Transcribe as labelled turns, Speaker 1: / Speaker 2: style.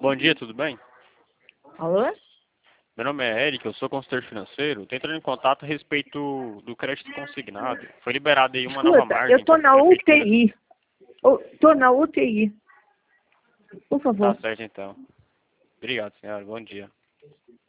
Speaker 1: Bom dia, tudo bem?
Speaker 2: Alô?
Speaker 1: Meu nome é Eric, eu sou consultor financeiro. Estou entrando em contato a respeito do crédito consignado. Foi liberada aí uma nova
Speaker 2: Escuta, eu
Speaker 1: margem
Speaker 2: tô
Speaker 1: pela
Speaker 2: na
Speaker 1: prefeitura.
Speaker 2: UTI. Tô na UTI. Por
Speaker 1: Tá
Speaker 2: favor.
Speaker 1: certo, então. Obrigado, senhora. Bom dia.